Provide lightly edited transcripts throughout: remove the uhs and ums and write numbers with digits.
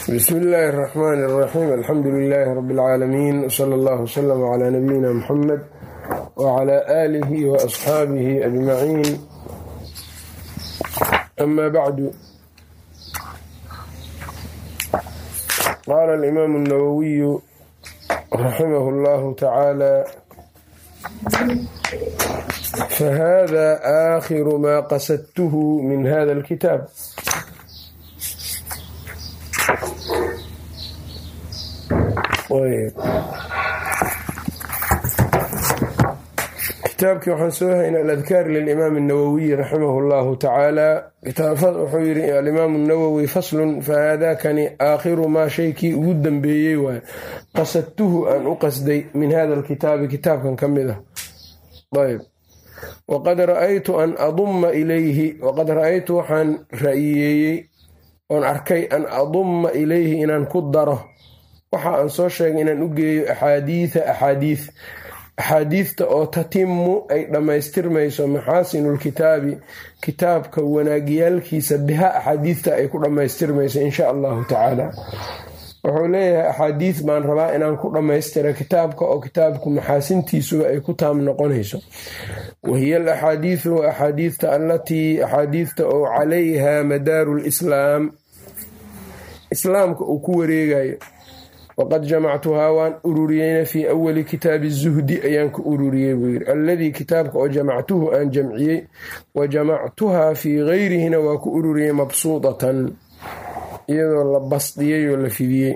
بسم الله الرحمن الرحيم الحمد لله رب العالمين وصلى الله وسلم على نبينا محمد وعلى آله وأصحابه أجمعين. أما بعد، قال الإمام النووي رحمه الله تعالى: فهذا آخر ما قصدته من هذا الكتاب. kitaabkii waxaan soo haynaa aladkaar lilimaam الnawowiy raximah اllahu tacaala. wuxuu yidhi alimaam الnawowi faslun fahaadakani aakhiru maa shaykii ugu dambeeyey waay qasadtuhu aan u qasday min hada alkitaabi kitaabkan ka mid ah. ayb waqad ra'aytu an adumma ilayhi waqad ra'aytu waxaan ra'yiyeeyey oon arkay an adumma ilayhi inaan ku daro waxa aan soo sheegay inaan u geeyo axaadiidta oo tatimu ay dhammaystirmayso maxaasinulkitaabi kitaabka wanaagyaalkiisa biha axaadiidta ay ku dhammaystirmayso insha allahu tacaala. wuxuu leeyahay axaadiid baan rabaa inaan ku dhammaystira kitaabka oo kitaabku maxaasintiisuba ay ku taam noqonayso. wahiya alaxaadiidu wa axaadiidta allatii axaadiidta oo calayha madaaru lislaam islaamka uu ku wareegayo. waqad jamactuhaa waan ururiyeyna fii awali kitaabi zuhdi ayaan ku ururiyey buu yidhi alladii kitaabka oo jamactuhu aan jamciyey wa jamactuhaa fii gayrihina waa ku ururiyey mabsuudatan iyadoo la basdiyey oo la fidiyey.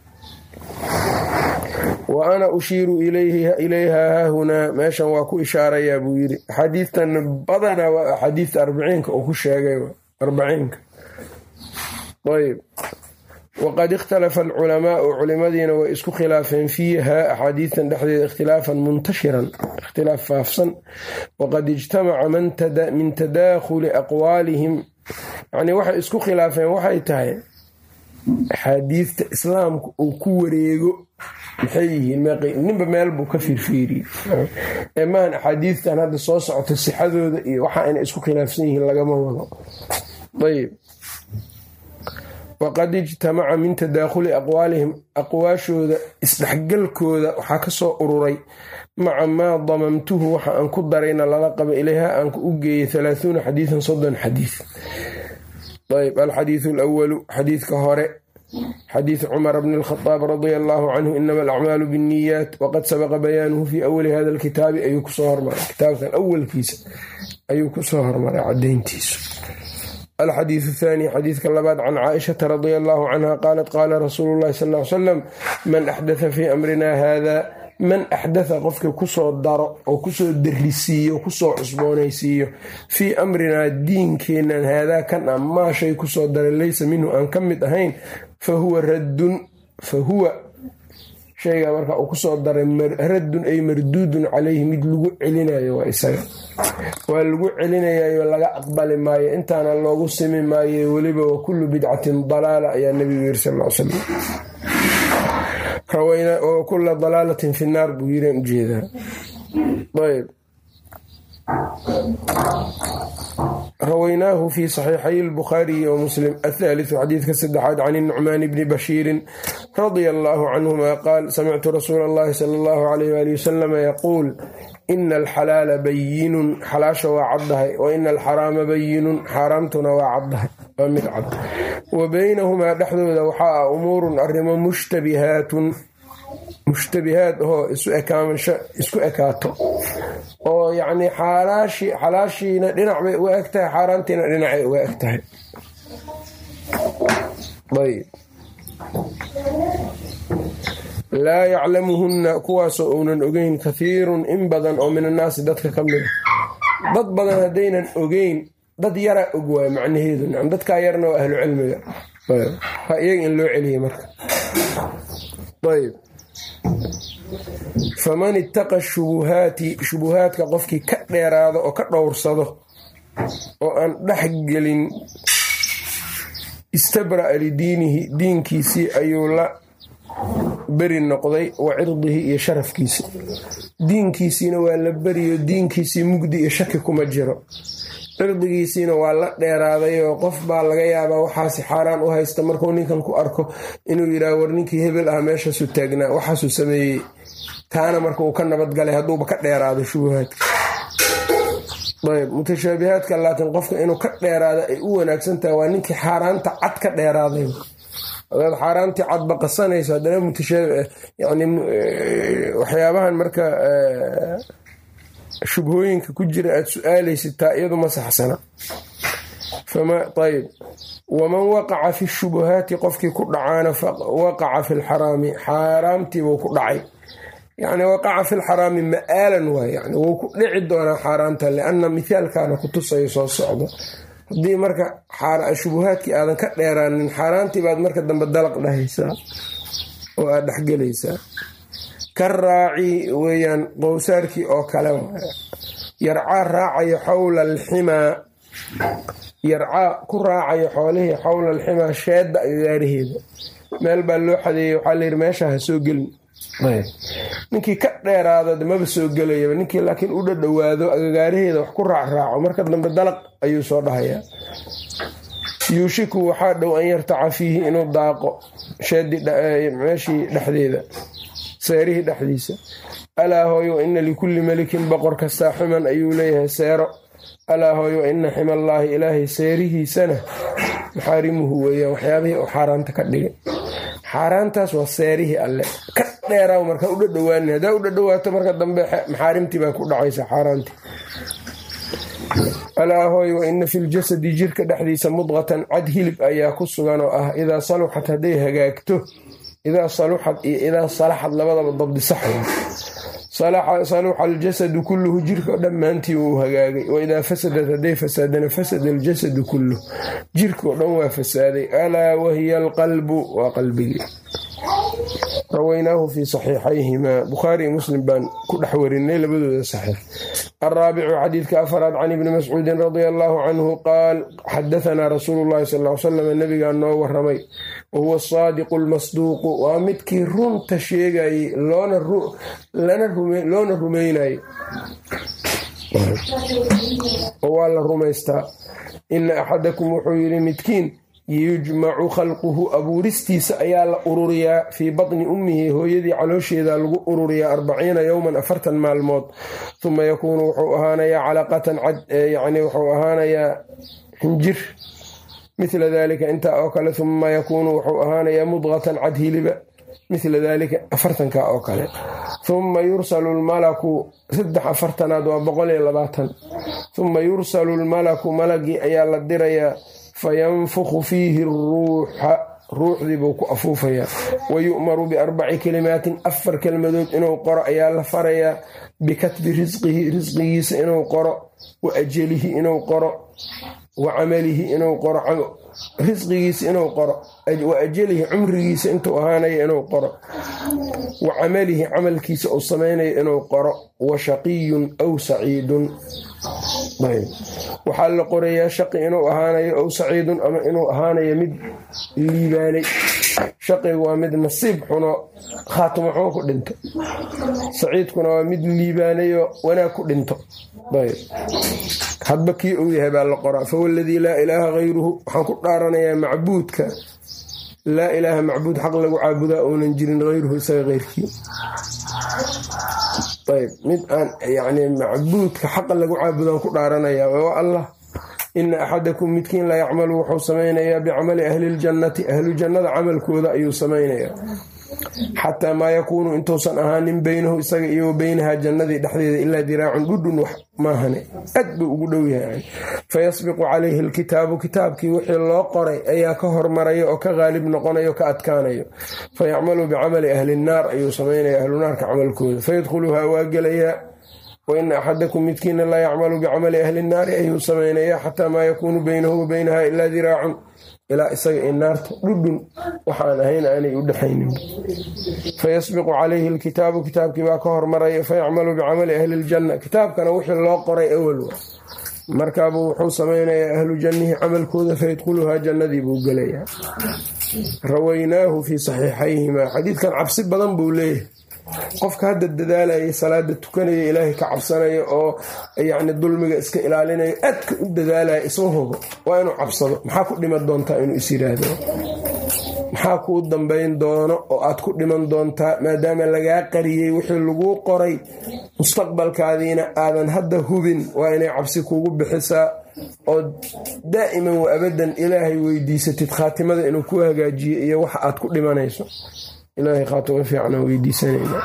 wa ana ushiiru ilayhaa haahunaa meeshan waa ku ishaarayaa buu yidhi. axaadiidtan badanaa waa axaadiidta arbaciinka uu ku sheegay arbaciinka. ayb waqad ikhtalafa alculamaau culimadiina way isku khilaafeen fiiha axaadiidtan dhexdeeda ikhtilaafan muntashiran ikhtilaaf faafsan. waqad ijtamaca min tadaakhuli aqwaalihim yacnii waxay isku khilaafeen waxay tahay axaadiidta islaamka uu ku wareego maxay yihiin ninba meel buu ka fiirfiiriyey ee maahan axaadiidtan hadda soo socota sixadooda iyo waxa ayna isku khilaafsan yihiin lagama wado. ayb waqad ijtamaca min tadaakhuli aqwaalihim aqwaashooda isdhexgalkooda waxaa ka soo ururay maca maa damamtuhu waxa aan ku darayna lala qaba ilayha aan u geeyey 30 xadiidan 30 xadiid. ayb alxadiidu alawalu xadiidka hore xadiid cumar bni اlkhadaab radia allahu canhu inama alacmaalu biاnniyaat waqad sabaqa bayaanuhu fii awali hada alkitaabi ayuu kusoo hormaray kitaabkan awalkiisa ayuu kusoo hormaray cadayntiisu. alxadiidu athaani xadiidka labaad can caaishata radia allahu canha qaalat qaala rasuulu llahi sal ly salam man axdatha fii amrinaa haada man axdatha qofka kusoo daro oo kusoo darisiiyo kusoo cusboonaysiiyo fii amrinaa diinkeennan haadaa kan a maa shay kusoo daray laysa minhu aan ka mid ahayn fa huwa raddun fa huwa shayga marka uu kusoo daray raddun ay marduudun calayhi mid lagu celinayo waa isaga waa lagu celinayayo laga aqbali maayo intaana loogu simi maayo weliba wa kullu bidcatin dalaala ayaa nebigu yiri sal ll slam wa kulla dalaalatin fi naar buu yiraan ujeedaa. ayb rawaynaahu fi saxiixay albukhaariyi wa muslim. athaaliثu xadiidka saddexaad can الnucmaan bni bashiirin radia allahu canhuma qaal samictu rasuula اllahi sala اllahu alayh wali wasalam yaquul ina alxalaala bayinun xalaasha waa caddahay wa ina alxaraama bayinun xaaraamtuna waa caddahay waa mid cad. wa baynahumaa dhexdooda waxaa ah umuurun arrimo mushtabihaad oo isku ekaato oo yacnii xalaashiina dhinac bay uga eg tahay xaaraantiina dhinacay uga eg tahay. ayb laa yaclamuhunna kuwaasoo uunan ogeyn kathiirun in badan oo min annaasi dadka ka mida. dad badan haddaynan ogeyn dad yaraa og waay macnaheedu dadkaa yarna waa ahlu cilmiga ha iyaga in loo celiyay marka. ayb faman ittaqa shubuhaadka qofkii ka dheeraado oo ka dhowrsado oo aan dhexgelin istabra'a lidiinihi diinkiisii ayuu la beri noqday wa cirdihi iyo sharafkiisa diinkiisiina waa la beriyo diinkiisii mugdi iyo shaki kuma jiro cirdigiisiina waa la dheeraaday oo qof baa laga yaabaa waxaasi xaaraan u haysta markuu ninkan ku arko inuu yidhaah war ninkii hebel ah meeshaasu taagnaa waxaasuu sameeyey, taana marka uu ka nabadgalay hadduuba ka dheeraado shubuhaadka. ayb mutashaabihaadka laakiin qofka inuu ka dheeraada ay u wanaagsan tahay waa ninkii xaaraanta cad ka dheeraaday. hadaad xaaraantii cad baqasanayso haddana yani waxyaabahan marka shubhooyinka ku jira aad su-aalaysid taa iyadu ma saxsana. ayb waman waqaca fi shubuhaati qofkii ku dhacaana waqaca fi lxaraami xaaraamtiibuu ku dhacay. yani waqaca fi lxaraami ma'aalan waay, yani wuu ku dhici doonaa xaaraanta lianna mithaalkaana ku tusayo soo socdo. haddii marka shubuhaadkii aadan ka dheeraanin xaaraantii baad marka dambe dalaq dhahaysaa oo aad dhexgelaysaa. ka raaci weeyaan qowsaarkii oo kale yarcaa raacayo xawla alximaa, yarcaa ku raacayo xoolihii xawla alximaa sheedda agagaaraheeda. meel baa loo xadeeyey waxaa layidhi meesha ha soo gelin. ninkii ka dheeraado maba soo gelayaba, ninkii laakiin u dhadhowaado agagaaraheeda wax ku raacraaco marka dambe dalaq ayuu soo dhahayaa. yuushiku waxaa dhow an yartaca fiihi inuu daaqo meeshii dhexdeeda, seerihii dhexdiisa. alaa hooyo ina likulli melikin boqor kastaa xuman ayuu leeyahay seero. alaa hooyo ina ximallaahi ilaahay seerihiisana maxaarimuhu weeyaan waxyaabihii uu xaaraanta ka dhigay. xaaraantaas waa seerihii alle, ka dheeraaw markaa u dhadhowaanin. haddaa u dhadhowaato marka dambe maxaarimtii baa ku dhacaysa xaaraantii. alaa hooy wa ina fi ljasadi jirka dhexdiisa mudqatan cad hilib ayaa ku sugan oo ah idaa saluxat hadday hagaagto, idaa saluxad iyo idaa salaxad labadaba dabdi sax saluxa aljasadu kulluhu jirka dhammaantii wuu hagaagay. waidaa fasadat hadday fasaadana fasada aljasadu kulluh, jirkao dhan waa fasaaday. alaa wahiya alqalbu waa qalbigii. rawaynaahu fii saxiixayhimaa, bukhaari muslim baan ku dhex warinay labadooda saxiix. alraabicu xadiidka afaraad can ibni mascuudin radia allaahu canhu qaal xadahanaa rasuulu llahi sal ly salam, nabigaa noo waramay. wahuwa asaadiqu almasduuqu, waa midkii runta sheegayey loona rumaynayey oo waa la rumaystaa. ina axadakum wuxuu yidhi midkiin yujmacu khalquhu abuuristiisa ayaa la ururiyaa fii batni ummihi hooyadii caloosheeda lagu ururiyaa 40 yowman 40 maalmood. uma yakuunu wuxuu ahaanayaa calaqatan cad, yani wuxuu ahaanayaa xinjir mila dalika intaa oo kale. uma yakuunu wuxuu ahaanayaa mudqatan cad hiliba mila dalika 40 oo kale. uma yursalu lmalaku 3 waa 120. uma yursalu lmalaku malagii ayaa la dirayaa fayanfukhu fiihi ruuxa, ruuxdii buu ku afuufayaa. wayu'maru bi4 kalimaatin 4 kelmadood inuu qoro ayaa la farayaa. bikatbi risqihi, risqigiisa inuu qoro, wa ajalihi inuu qoro, wa camalihi inuu qoro, risqigiisa inuu qoro, wa ajalihi cumrigiisa intuu ahaanaya inuu qoro, wa camalihi camalkiisa uu samaynayo inuu qoro, wa shaqiyun aw saciidun. waxaa la qorayaa shaqi inuu ahaanayo ow saciidun, ama inuu ahaanayo mid liibaanay. shaqigu waa mid nasiib xuno khaatimo xumo ku dhinto, saciidkuna waa mid liibaanayo wanaag ku dhinto. hadba kii uu yahay baa la qoraa. fawaladii laa ilaaha hayruhu, waxaan ku dhaaranayaa macbuudka laa ilaaha macbuud xaq lagu caabudaa uunan jirin hayruhu isaga heyrkii. ayb mid aan yani macbuudka xaqa lagu caabudaan ku dhaaranayaa waa allah. ina axadakum midkiin la yacmalu wuxuu samaynayaa bicamali ahli ljannati, ahlu jannada camalkooda ayuu samaynayaa. xataa maa yakuunu intuusan ahaanin beynahu isaga iyo beynaha jannadii dhexdeeda ilaa diraacun dhudhun wax maahane, aad buu ugu dhow yahay. fayasbiqu calayhi alkitaabu, kitaabkii wixii loo qoray ayaa ka hormaraya oo ka qaalib noqonayo ka adkaanayo. fayacmalu bicamali ahli nnaar ayuu samaynaya, ahlu naarka camalkooda. fayadkhuluhaa waa gelayaa. waina axadakum midkiina laa yacmalu bicamali ahli nnaari ayuu samaynayaa xataa maa yakuunu beynahu wa beynaha ilaa diraacun, ilaa isaga i naarta dhudhun waxaan ahayn aanay u dhexaynin. fayasbiqu calayhi alkitaabu, kitaabkii baa ka hormaraya. fayacmalu bicamali ahli ljanna, kitaabkana wixii loo qoray awal markaabuu wuxuu samaynayaa ahlu jannihi camalkooda. fayadkhuluhaa jannadii buu gelayaa. rawaynaahu fii saxiixayhimaa, xadiidkan cabsi badan buu leeyahay qofka hadda dadaalaya salaada tukanaya ilaahay ka cabsanaya oo yacni dulmiga iska ilaalinayo aadka u dadaalaya isma hubo waa inuu cabsado maxaa ku dhiman doontaa inuu is yidhaahdo maxaa kuu dambayn doono oo aad ku dhiman doontaa maadaama lagaa qariyey wixii laguu qoray mustaqbalkaadiina aadan hadda hubin waa inay cabsi kugu bixisaa oo daa'iman wa abadan ilaahay weydiisatid khaatimada inuu ku hagaajiyo iyo waxa aad ku dhimanayso ilaahay khaatimo fiican weydiisanayna.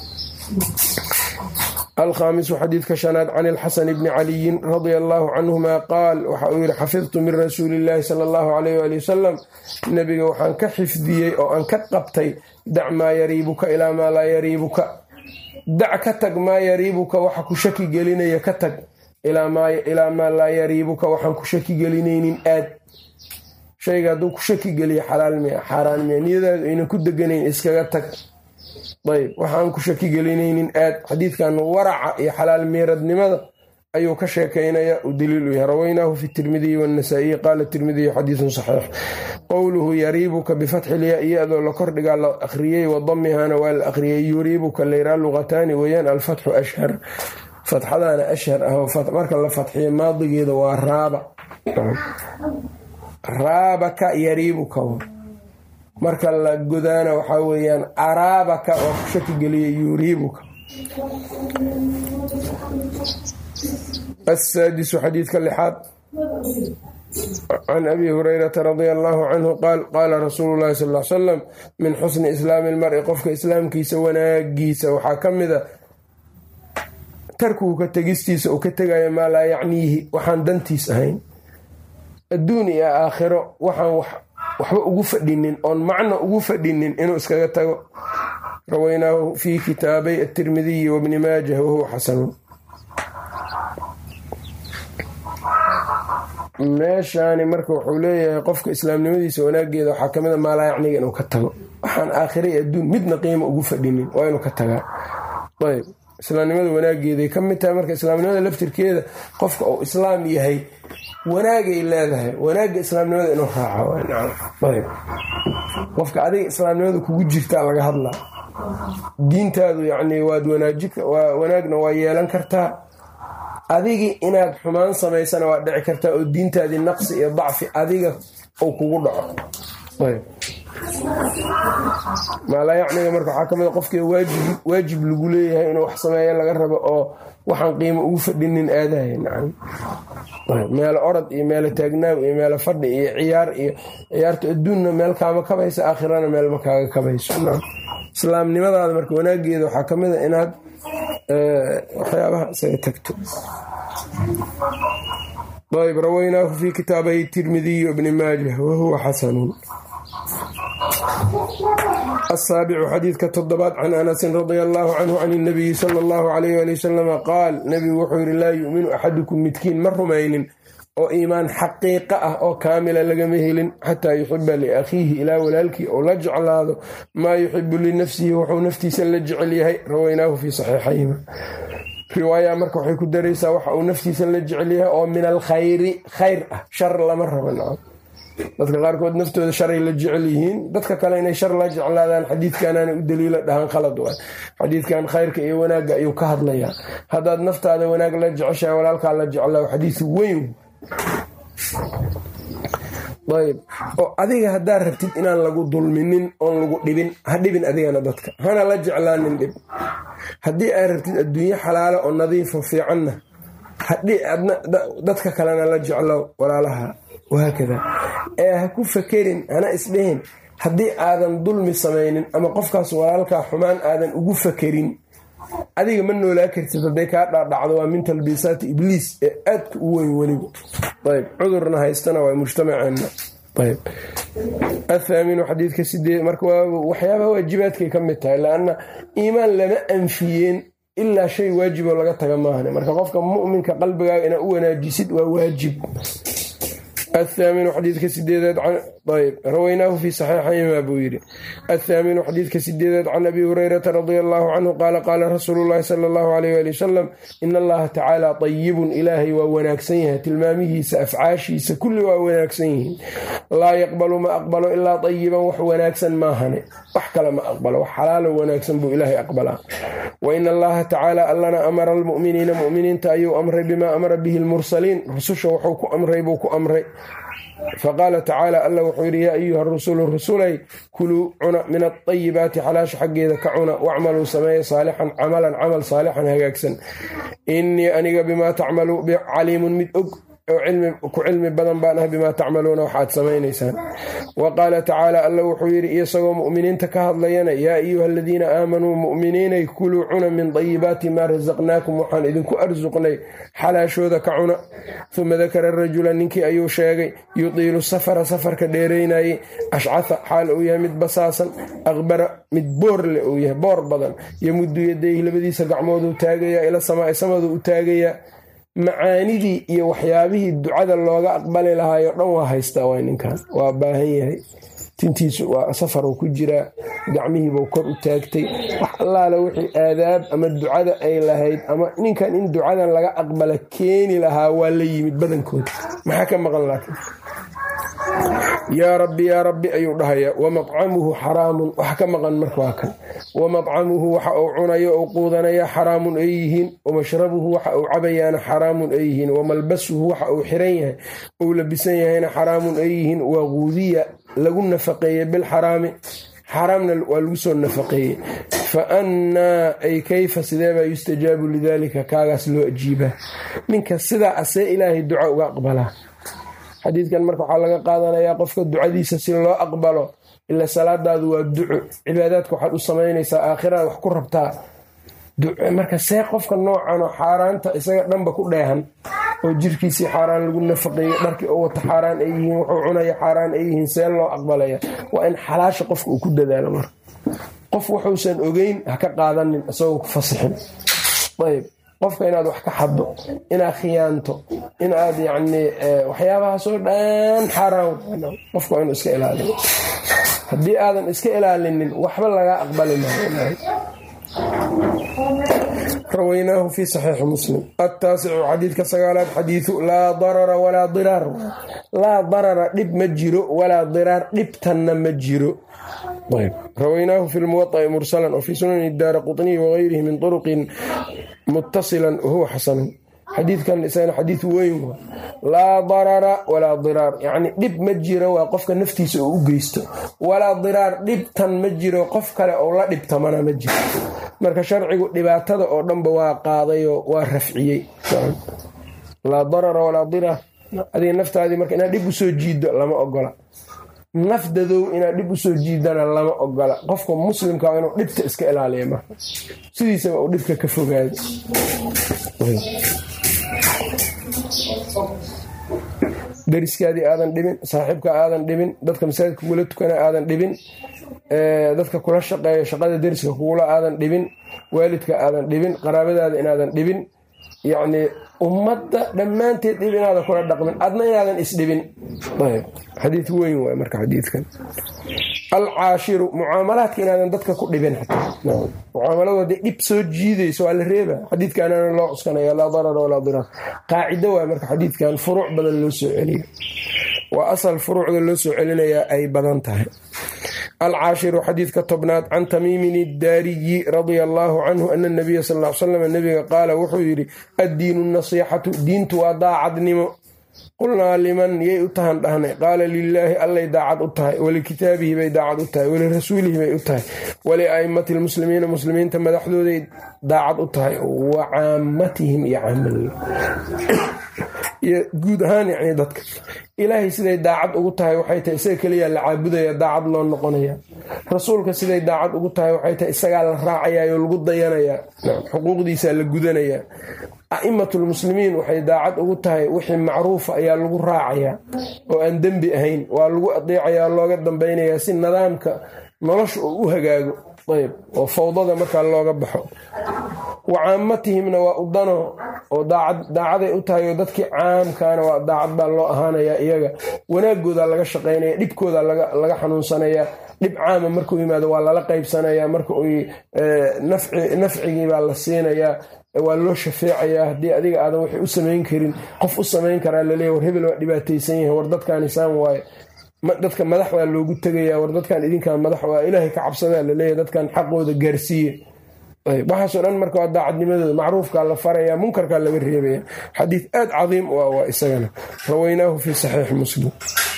الخامس حديث كشناد عن الحسن بن علي رضي الله عنهما قال وحاول حفظت من رسول الله صلى الله عليه وآله وسلم نبي وحان كحفظي أو أن كقبتي دع ما يريبك إلى ما لا يريبك دع كتق ما يريبك وحكو شكي قلين يكتق إلى ما لا يريبك وحان كشكي قلينين آد شيء قادو كشكي قلي حلال مياه حرام مياه نيدا إنه كد قلين إسكاقتك طيب waxaan ku shaki gelinaynin aad xadiidkan waraca iyo xalaal meeradnimada ayuu ka sheekaynaya u daliil u yahay rawaynaahu fi tirmidhi wa an-nasa'i qala tirmidhi hadithun sahih qawluhu yaribuka bi fathi al-ya iyadoo la kordhiga la akhriyay wa dhammihana wal akhriyay yuribuka layra luqatani wayan al-fathu ashhar fathadana ashhar ah fath marka la fathiyo maadigeeda waa raabaka yaribuka marka la godaana waxaa weeyaan araabaka oo ku shaki geliyay yuriibuka. السادس حديث كاللحاد عن أبي هريرة رضي الله عنه قال قال رسول الله صلى الله عليه وسلم من حسن إسلام المرء قفك إسلام كيس وناقيس وحاكم ذا تركه كتجستيس وكتجا ما لا يعنيه وحان دنتيس هين الدنيا آخرة وحان waxba ugu fadhinin oon macno ugu fadhinin inuu iskaga tago rawaynaahu fi kitaabay at-Tirmidhi wa Ibn Majah wa huwa hasan. meeshaani marka wuxuu leeyahay qofka islaamnimadiisa wanaageeda waxaa kamid ah maala yacniga inuu ka tago waxaan aakhiri adduun midna qiimo ugu fadhinin waa inuu ka tagaa. ayb islaamnimada wanaageeday ka mid tahay marka islaamnimada laftirkeeda qofka uu islaam yahay wanaagay leedahay wanaagga islaamnimada inuu raaco qofka adiga islaamnimada kugu jirtaa laga hadlaa diintaadu yacni waad wanaagna waa yeelan kartaa adigii inaad xumaan samaysana waa dhici kartaa oo diintaadii naqsi iyo dacfi adiga uu kugu dhaco. maala yacniga marka waxaa kamid qofkii waajib lagu leeyahay inuu wax sameeyo laga rabo oo waxaan qiimo ugu fadhinin aadahay nacam meelo orod iyo meelo taagnaaw iyo meelo fadhi iyo ciyaarta adduunna meel kaama kabaysa aakhirana meel ma kaaga kabayso. islaamnimadaada marka wanaageeda waxaa ka mid a inaad waxyaabaha isaga tagto. ayb rawaynaahu fi kitaabay tirmidhi wa ibn maajah wa huwa hasanun. السابع حديث كتضبات عن أنس رضي الله عنه عن النبي صلى الله عليه وسلم قال نبي وحير لا يؤمن أحدكم متكين مرمين أو إيمان حقيقة أو كاملة لجمهل حتى يحب لأخيه إلى ولالك أو لجعل هذا ما يحب لنفسه وحو نفتي سلجع ليه رويناه في صحيحيهما. رواية مركو حيكو دريسة وحو نفتي سلجع ليه أو من الخير خير شر لمرة من العام dadka qaarkood naftooda sharay la jecel yihiin dadka kale inay shar la jeclaadaan xadiidkanaana u daliila dhahan khalad waa xadiidkan khayrka iyo wanaagga ayuu ka hadlayaa haddaad naftaada wanaag la jeceshahay walaalkaa la jeclaa xadiid weyn. ayb oo adiga haddaad rabtid inaan lagu dulminin oon lagu dhibin ha dhibin adigana dadka hana la jeclaanin dhib haddii aad rabtid adduunyo xalaalo oo nadiifo fiicanna dadka kalena la jeclo walaalaha wahaakada ha ku fakerin hana isdhehin haddii aadan dulmi samaynin ama qofkaas walaalkaa xumaan aadan ugu fakerin adiga ma noolaa kartid hadday kaa dhaadhacdo waa min talbiisaati ibliis ee aadka u weyn weliba. ayb cudurna haystana waa mujtamaceenna. ayb athaamin xadiidka 8 marka waxyaabaha waajibaadkay ka mid tahay laanna iimaan lama anfiyeen ilaa shay waajiboo laga taga maahan marka qofka mu'minka qalbigaaga inaa u wanaajisid waa waajib الثامن حديث كسديدات عن طيب رويناه في صحيحين ما بويري. الثامن حديث كسديدات عن أبي هريرة رضي الله عنه قال رسول الله صلى الله عليه وآله وسلم إن الله تعالى طيب إلهي ووناكسيه تلمامه سأفعاشي سكل ووناكسيه لا يقبل ما أقبل إلا طيبا وحوناكسا ما هني وحكل ما أقبل وحلال وناكسا بو إلهي أقبله. وإن الله تعالى ألنا أمر المؤمنين مؤمنين تأيو أمر بما أمر به المرسلين رسوش وحوك أمري بوك أمري. فقال تعالى الله وحير يا أيها الرسول الرسولي كلوا عنا من الطيبات حلاش حق إذا كعنا واعملوا سمايا صالحا عمل صالحا هكاكسا إني أنيق بما تعملوا عليم مدأق علم بدن بانه بما تعملون وحاد سمينيسان. وقال تعالى الله وحير يسوى مؤمنين تكهض لينا يا أيها الذين آمنوا مؤمنين يكلوا عنا من طيبات ما رزقناكم وحان إذنكو أرزقني حلاشو ذكعنا. ثم ذكر الرجل ننكي أيو شاقي يطيل السفر سفر كديريناي أشعث حال أويه مد بساسا أغبر مد بور لأويه بور بدن يمد يديه لبدي سقعموذو تاقيا إلى السماء سمذو تاقيا macaanidii iyo waxyaabihii ducada looga aqbali lahaayo dhan waa haystaa waa ninkan waa baahan yahay tintiisu waa safar uu ku jiraa gacmihiibuu kor u taagtay wax allaale wixii aadaab ama ducada ay lahayd ama ninkan in ducadan laga aqbala keeni lahaa waa la yimid badankood maxaa ka maqan laakiin yaa rabbi ayuu dhahayaa wamaccamuhu xaraamun wax ka maqan marka waa kan wamaccamuhu waxa uu cunayo oo quudanaya xaraamun ay yihiin wamashrabuhu waxa uu cabayaana xaraamun ay yihiin wamalbasuhu waxa uu xiran yahay uu labisan yahayna xaraamun ay yihiin waquudiya lagu nafaqeeyey bilxaraami xaraamna waa lagu soo nafaqeeyey fa annaa ay kayfa sideebaa yustajaabu lidaalika kaagaas loo ajiibaa ninka sidaa asee ilaahay duca uga aqbalaa. xadiidkan marka waxaa laga qaadanayaa qofka ducadiisa si loo aqbalo ila salaadaadu waa duco cibaadaadka waxaad u samaynaysaa aakhirada wax ku rabtaa marka see qofka noocan oo xaaraanta isaga dhanba ku dheehan oo jirkiisii xaaraan lagu nafaqeeyey dharkii oo wata xaaraan ay yihiin wuxuu cunaya xaaraan ay yihiin see loo aqbalaya waa in xalaasha qofka uu ku dadaalo marka qof wuxuusan ogeyn ha ka qaadanin isagoo ku fasixin. ayb qofka inaad wax ka xaddo inaad khiyaanto inaad yacni waxyaabahaasoo dhan xaaraan qofka inuu iska ilaaliyo haddii aadan iska ilaalinin waxba laga aqbali maayo. رويناه في صحيح مسلم. التاسع حديث كسغالات حديث لا ضرر ولا ضرار لا ضرر دب مجرو ولا ضرار دبتن مجرو. طيب رويناه في الموطأ مرسلا وفي سنن الدارقطني وغيره من طرق متصلا وهو حسن. حديث كان لسان حديث وين لا ضرر ولا ضرار يعني دب مجرو وقفك نفتيس او غيستو ولا ضرار دبتن مجرو قفك او لا دبتمنا مجرو marka sharcigu dhibaatada oo dhanba waa qaadayo waa rafciyay la darara wala dirar adii naftaadi marka inaad dib u soo jiido lama ogola nafdadow inaad dib u soo jiidana lama ogola qofka muslimka waa inuu dhibta iska ilaaliyo marka sidiisa uu dhibka ka fogaado. dariskaadii aadan dhibin saaxiibka aadan dhibin dadka masaajidka kugula tukana aadan dhibin dadka kula shaqeeya shaqada dariska kugula aadan dhibin waalidka aadan dhibin qaraabadaada inaadan dhibin yacni ummadda dhammaanteed dhib inaadan kula dhaqmin adna inaadan isdhibin. ayb xadiid weyn waay marka xadiidkan. alcaashiru mucaamalaadka inaadan dadka ku dhibin xataa mucaamaladu hadday dhib soo jiidayso waa la reeba xadiidkaanaana loo cuskanaya laa darara walaa dirar qaacido waay marka xadiidkan furuuc badan loo soo celiyo waa asal furuucda loo soo celinayaa ay badan tahay. العاشر حديث كتبنات عن تميم الداري رضي الله عنه أن النبي صلى الله عليه وسلم النبي قال وحيري الدين النصيحة دين توداعد نمو قلنا لمن يؤتهن دهني قال لله الله يداعد أتهي ولكتابه بيداعد أتهي ولرسوله بيؤتهي ولأئمة المسلمين تم دحدود داعد أتهي وعامتهم يعمل guud ahaan yani dadka ilaahay siday daacad ugu tahay waxay tahay isaga kaliya la caabudaya daacad loo noqonaya rasuulka siday daacad ugu tahay waxay tahay isagaa la raacaya oo lagu dayanaya xuquuqdiisa la gudanaya a'immatul muslimiin waxay daacad ugu tahay wixii macruuf ayaa lagu raacaya oo aan dambi ahayn waa lagu adeecaya looga dambeynaya si nidaamka nolosha uu u hagaago ayb oo fawdada marka looga baxo wa caamatihimna waa udano oo daacaday u tahay oo dadkii caamkaana waa daacad baa loo ahaanayaa iyaga, wanaagooda laga shaqaynaya, dhibkooda laga xanuunsanaya, dhib caama markuu yimaado waa lala qaybsanaya, marka nafcigii baa la siinayaa, waa loo shafeecayaa. haddii adiga aadan waxay u samayn karin qof u samayn karaa laleeya war hebel waa dhibaataysan yahay, war dadkaan isaan waaye, dadka madax waa loogu tegaya, war dadkan idinkaan madax waa ilaahay ka cabsadaa laleeya, dadkan xaqooda gaarsiiye. waxaasoo dhan marka waa daacadnimadooda, macruufkaa la faraya, munkarkaa laga reebaya. xadiid aad cadiim u ah waa isagana, rawaynaahu fi saxiixi muslim.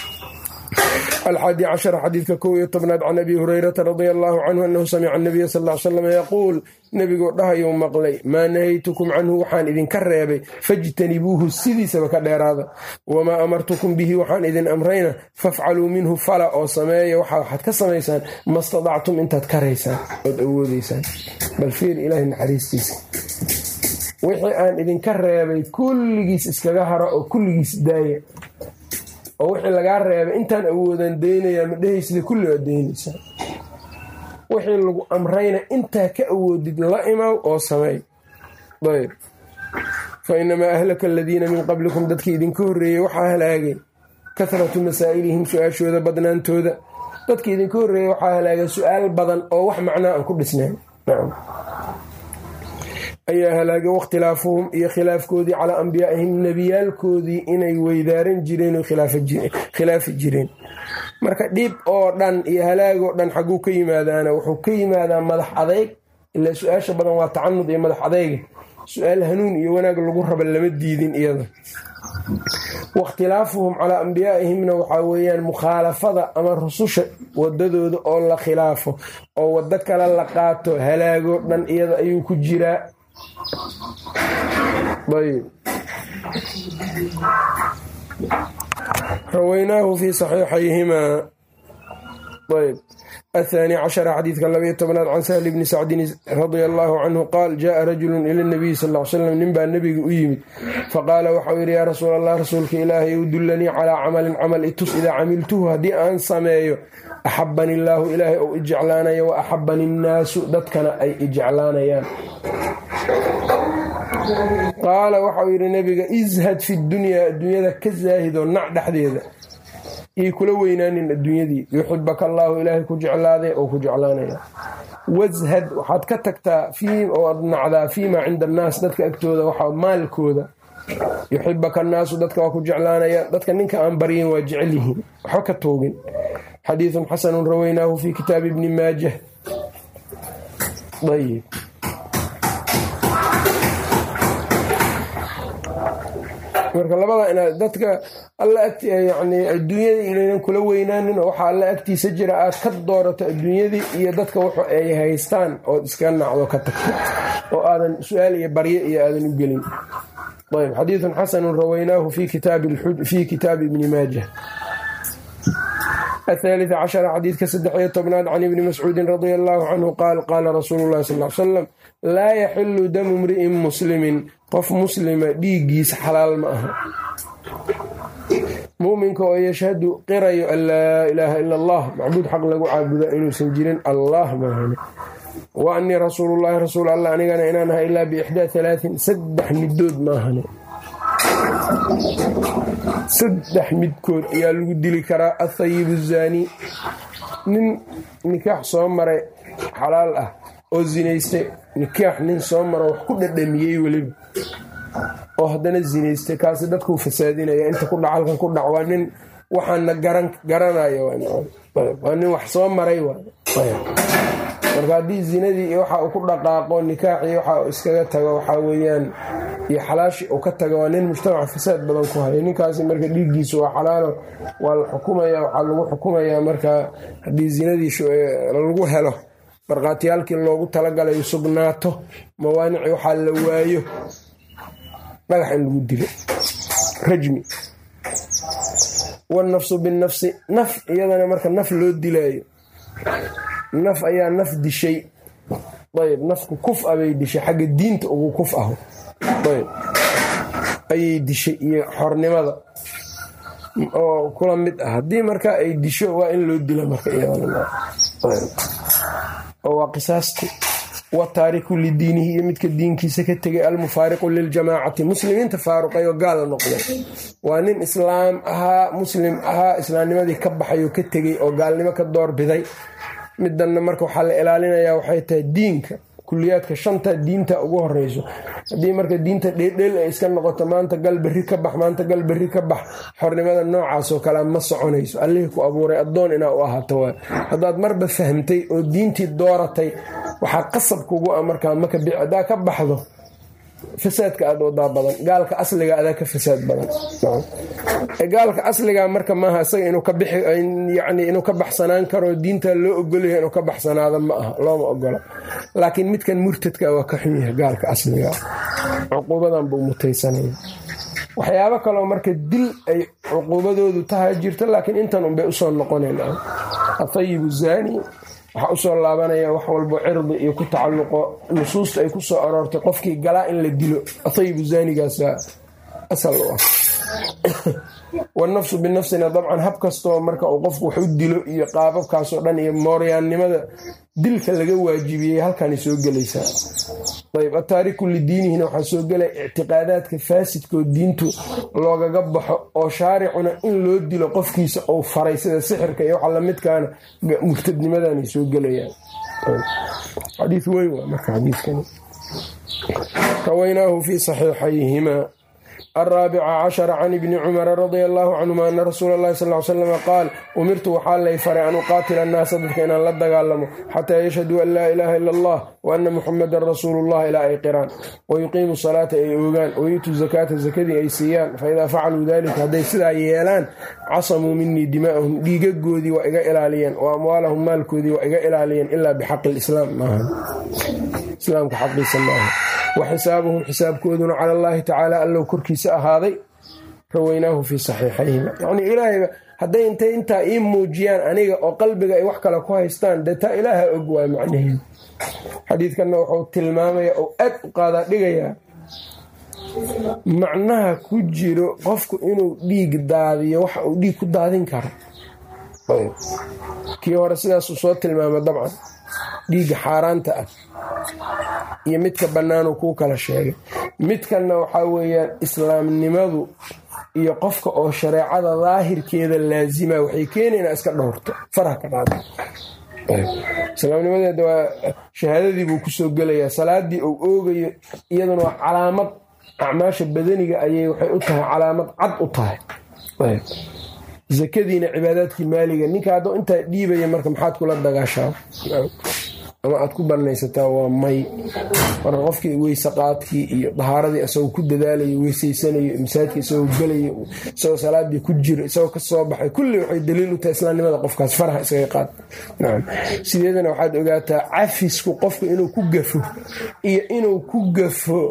11 xadiidka 11 can abi hurayrata radia allaahu canhu annahu samica anabiya sal l slam yaquul, nebigoo dhahayuu maqlay, maa nahaytukum canhu waxaan idinka reebay fajtanibuuhu sidiisaba ka dheeraada, wamaa amartukum bihi waxaan idin amrayna fafcaluu minhu fala oo sameeya, waxaad ka samaysaan ma stadactum intaad karaysaan ood awoodaysaan. bal fiir ilaahay naxariistiisa, wixii aan idinka reebay kulligiis iskaga haro oo kulligiis daaya, oo wixii lagaa reebay intaan awoodan daynayaa ma dhehaysida kulli waa daynaysaa, wixii lagu amrayna intaa ka awoodid la imaw oo sameey. ayb fa inamaa ahlaka aladiina min qablikum, dadkii idinka horreeyey waxaa halaagay kahratu masaa'ilihim, su-aashooda badnaantooda. dadkii idinka horreeyey waxaa halaagay su-aal badan oo wax macnaa aan ku dhisnayn ayaa halaagay, wakhtilaafuhum iyo khilaafkoodii calaa ambiyaaihim, nebiyaalkoodii inay weydaaran jireen oo khilaafi jireen. marka dhib oo dhan iyo halaagoo dhan xagguu ka yimaadaana wuxuu ka yimaadaa madax adayg, ilaa su-aasha badan waa tacanud iyo madax adayga. su-aal hanuun iyo wanaag lagu raba lama diidin iyada. wakhtilaafuhum calaa ambiyaaihimna waxaa weeyaan mukhaalafada ama rususha wadadooda oo la khilaafo oo waddo kale la qaato, halaagoo dhan iyada ayuu ku jiraa. ayb rawaynaahu fi saxiixayhimaa. ayb 12 xadiidka 12 can sahl bni sacdin radia allaahu canhu qaal, jaءa rajulu ila nabiyi sal l slam, nin baa nebiga u yimid, faqaala waxau yidhi yaa rasuul allah, rasuulka ilaahay udullanii calaa camalin camal itus, idaa camiltuhu haddii aan sameeyo axabani illaahu, ilaahay ou ijeclaanaya, wa axabani innaasu, dadkana ay ijeclaanayaan. qaala waxau yidhi nebiga, ishad fi dunyaa, adduunyada ka zaahidoo nac dhexdeeda, iyay kula weynaanin adduunyadii, yuxibaka allaahu, ilaahay ku jeclaadee oo ku jeclaanaya. washad waxaad ka tagtaa oo ad nacdaa fiimaa cinda annaas, dadka agtooda waxaa maalkooda. yuxibaka annaasu, dadka waa ku jeclaanaya, dadka ninka aan baryin waa jecel yihiin, waxba ka toogin. xadiidun xasanun rawaynaahu fi kitaabi ibni maajah. ayb marka labada inaad dadka alla yani adduunyada inaynan kula weynaanin oo waxaa alla agtiisa jira aad ka doorato adduunyadii iyo dadka wuxu ay haystaan ood iska nacdo ka tagto oo aadan su-aal iyo barye iyo aadan u gelin. ayb xadiidun xasanun rawaynaahu fi kitaabi ibni maajah. 13 xadiidka 13 can ibni mascuudin radia allaahu canhu qaal, qaala rasuulu llahi sal l salam, laa yaxilu damu mri'in muslimin, qof muslima dhiiggiisa xalaal ma aha. muminka oo yashhadu qirayo an laa ilaaha ila allah, macbuud xaq lagu caabuda inuusan jirin allah maahane, wa annii rasuulullahi, rasuul allah anigana inaan ahay ilaa biixdaa 3 middood maahane. 3 midkood ayaa lagu dili karaa. athayibu zaani, nin nikaax soo maray xalaal ah oo zinaystay, nikaax nin soo maro wax ku dhadhamiyey weliba oo haddana zinaystay, kaasi dadkuu fasaadinaya. inta ku dhac halkan ku dhac waa nin waxaana garanayo, waa nin wax soo maray marka haddii zinadii iyo waxa uu ku dhaqaaqo nikaaxii waxa uu iskaga tago waxaa weeyaan iyo xalaashi uu ka tago, waa nin mujtamaca fasaad badan ku haya. ninkaasi marka dhiiggiisu waa xalaalo, waa la xukumaya, waxaa lagu xukumayaa marka haddii zinadii lagu helo markhaatiyaalkii loogu talagalayo sugnaato, mawaanici waxaa la waayo, dhagax in lagu dilo, rajmi. wanafsu binafsi, naf iyadana marka naf loo dilaayo, naf ayaa naf dishay. ayb nafku kuf abay dishay, xagga diinta ugu kuf aho ayb ayay dishay iyo xornimada oo kula mid ah. haddii marka ay disho waa in loo dilo marka iyadana oo waa qisaasti. wataariku lidiinihi iyo midka diinkiisa ka tegay almufaariqu liljamaacati muslimiinta faaruqay oo gaal noqday waa nin islaam ahaa muslim ahaa islaamnimadii ka baxay oo ka tegey oo gaalnimo ka doorbiday. midanna marka waxaa la ilaalinayaa waxay tahay diinka kuliyaadka 5 diinta ugu horeyso. haddii marka diinta dheeldheel ay iska noqoto maanta gal berri ka bax maanta gal berri ka bax xornimada noocaas oo kale ma soconayso. allihii ku abuuray addoon inaa u ahaato waa haddaad marba fahmtay oo diintii dooratay waxaa qasab kugu ah markaa maka haddaa ka baxdo fasaadka aad wadaa badan gaalka asliga adaa ka fasaad badan. gaalka asliga marka maaha isaga inuu ka baxsanaan karo diinta loo ogolyahay inuu ka baxsanaado ma aha looma ogola. laakiin midkan murtadka waa ka xun yahay gaalka asliga cuquubadan buu mutaysanaya. waxyaabo kaloo marka dil ay cuquubadoodu tahay jirta laakiin intan unbay usoo noqonayna. atayibu zaani waxaa usoo laabanaya wax walbo cirdi iyo ku tacalluqo nusuusta ay ku soo aroortay qofkii galaa in la dilo. atayibu zaanigaasa asal u ah. wanafsu binafsina dabcan hab kastoo marka uu qofku wax u dilo iyo qaababkaasoo dhan iyo mooryaannimada dilka laga waajibiyey halkaanay soo gelaysaa. ayb ataariku lidiinihina waxaa soo gelaya ictiqaadaadka faasidkoo diintu loogaga baxo oo shaaricuna in loo dilo qofkiisa uu faray sida sixirka iyo waxa lamidkaana murtadnimadanay soo gelayaan. xadiis weyn waa marka xadiiskani rawaynaahu fii saxiixayhima. 14 can ibni cumara radia allaahu canhuma ana rasuula allahi sal l slam qaal umirtu waxaa lay faray an uqaatila annaasa dadka inaan la dagaalamo xataa yashhaduu an laa ilaaha ila allah wa anna muxamadan rasuulullah ilaa ay qiraan wayuqiimu salaata ay oogaan wayuutuu zakaata zakadii ay siiyaan faidaa facaluu dalika hadday sidaa yeelaan casamuu minii dimaa'ahum dhiigagoodii waa iga ilaaliyeen wa amwaalahum maalkoodii waa iga ilaaliyeen ilaa bixaqi lislaam maaha islaamka xaqiisa maaha wa xisaabuhum xisaabkooduna cala allaahi tacaala allow korkiisa ahaaday. rawaynaahu fii saxiixayhima. yacnii ilaahayba hadday intay intaa ii muujiyaan aniga oo qalbiga ay wax kale ku haystaan dee taa ilaaha og waay macnaheedu. xadiidkanna wuxuu tilmaamaya oo aad u qaadaa dhigayaa macnaha ku jiro qofku inuu dhiig daadiyo waxa uu dhiig ku daadin karo. kii hore sidaasuu soo tilmaamay dabcan dhiigga xaaraanta ah iyo midka bannaanuu kuu kala sheegay. midkanna waxaa weeyaan islaamnimadu iyo qofka oo shareecada daahirkeeda laasima waxay keenaynaa iska dhowrto faraha ka qaada. islaamnimadeeda waa shahaadadii buu kusoo gelayaa. salaadii uu oogayo iyaduna waa calaamad acmaasha badaniga ayay waxay u tahay calaamad cad u tahay. zakadiina cibaadaadkii maaliga ninka haddoo intaa dhiibaya marka maxaad kula dagaashaa ama aad ku banaysataa waa may. marka qofkii weyse qaadkii iyo dahaaradii isagoo ku dadaalayo weysaysanayo masaajidka isagoo gelayo isagoo salaadii ku jiro isagoo ka soo baxay kulli waxay daliil u tahay islaamnimada qofkaas faraha isaga qaad. nacam sideedana waxaad ogaataa cafisku qofku inuu ku gafo iyo inuu ku gafo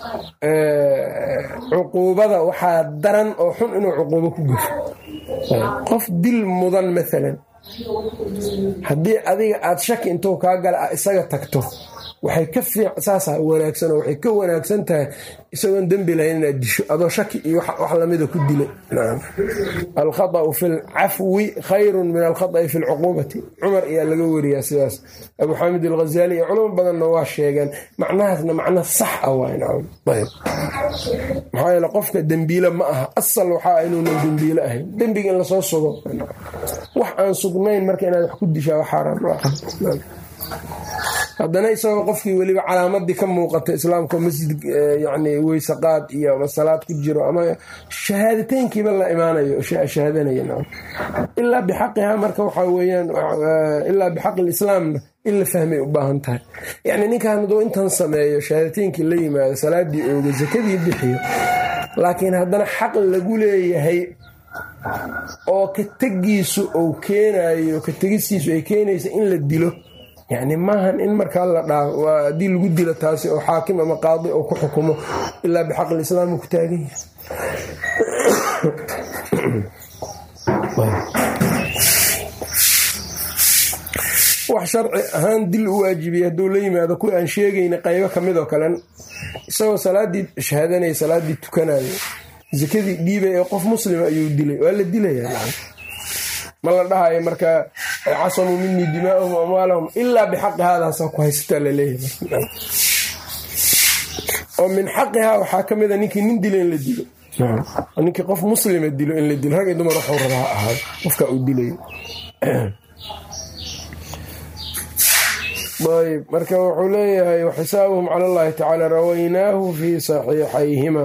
cuquubada waxaa daran oo xun inuu cuquubo ku gafo. qof dil mudan maalan haddii adiga aad shaki intuu kaa gala isaga tagto waxay ka saasa wanaagsan oo waxay ka wanaagsan tahay isagoon dembi lahayn inaad disho adoo shaki iyo wax lamida ku dilay. alkhata'u fi lcafwi khayrun min alkhata'i fi lcuquubati. cumar ayaa laga wariyaa sidaas. abu xaamid alghazaali iyo culamo badanna waa sheegeen macnahaasna macno sax ah waa nacam. ayb maxaa yeele qofka dembiile ma aha asal waxaa inuunan dembiile ahayn. dembiga in lasoo sugo wax aan sugnayn marka inaad wax ku dishaa waa xaaraan. haddana isagoo qofkii weliba calaamadii ka muuqata islaamka masjid yani weyse qaad iyo ama salaad ku jiro ama shahaadateynkiiba la imaanayo shahaadanaya ilaa bixaqihaa marka waxaa weyaan ilaa bixaqi lislaamna in la fahmay u baahan tahay. yani ninkan haduu intan sameeyo shahaadateyinkii la yimaado salaadii ooga zakadii bixiyo laakiin haddana xaq lagu leeyahay oo ka tegiisu uu keenayo ka tegistiisu ay keenaysa in la dilo yani maahan in markaa la dhaafo waa haddii lagu dilo taasi oo xaakim ama qaadi oo ku xukumo ilaa bixaqi lislaam ku taagan yahay. wax sharci ahaan dil u waajibiyay hadduu la yimaado kuwi aan sheegayna qaybo ka mid oo kalen isagoo salaadii shahaadanaya salaadii tukanayo zakadii dhiibay ee qof muslima ayuu dilay waa la dilayaa. ma la dhahayo marka casamuu minii dimaa'ahum amwaalahum ilaa bixaqi haadaasaa ku haysataa laleeyahay oo min xaqihaa waxaa ka mida ninkii nin dilo in la dilo ninkii qof muslima dilo in la dilo rag iyo dumar waxuu rabaa ha ahaado qofkaa uu dilayo ayb marka wuxuu leeyahay waxisaabuhum cala allahi tacaala rawaynaahu fii saxiixayhima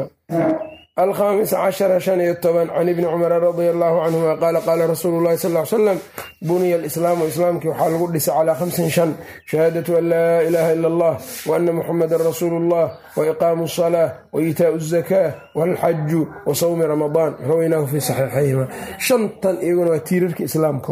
15 can ibni cumara radia allaahu canhuma qaala qaala rasuulu llahi sal l slam buniya alislaamu islaamkii waxaa lagu dhisay calaa 5 shahaadatu an laa ilaaha ila allah wa ana muxamadan rasuulu llah wa iqaamu asalaa wa iitaau azakaa walxaju wa sawmi ramadaan rawaynaahu fii saxiixayhima 5 iyaguna waa tiirarka islaamka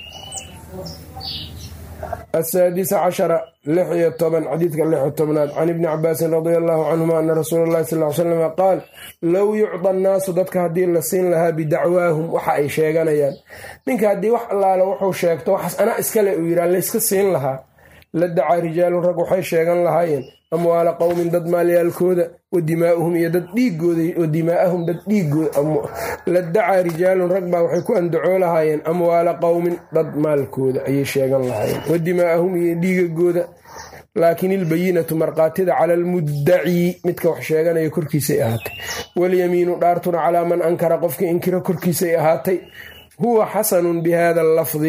السادس عشر 16 xadiidka 16aad can ibni cabaasin radia allaahu canhuma ana rasuula اllahi sal ly slam qaal low yucda annaasu dadka haddii la siin lahaa bidacwaahum waxa ay sheeganayaan ninka haddii wax allaale wuxuu sheegto waxaas anaa iskale uu yidhaa layska siin lahaa la dacaa rijaalun rag waxay sheegan lahaayeen amwaala qowmin dad maalyaalkooda wa dimaa'uhum iyo dad dhiigooda wa dimaa'ahum dad dhiigooda la dacaa rijaalun rag baa waxay ku andacoo lahaayeen amwaala qowmin dad maalkooda ayay sheegan lahaayeen wa dimaa'ahum iyo dhiigagooda laakiin ilbayinatu markhaatida cala almuddacii midka wax sheeganaya korkiisay ahaatay walyamiinu dhaartuna calaa man ankara qofkii inkiro korkiisay ahaatay huwa xasanun bihada lafdi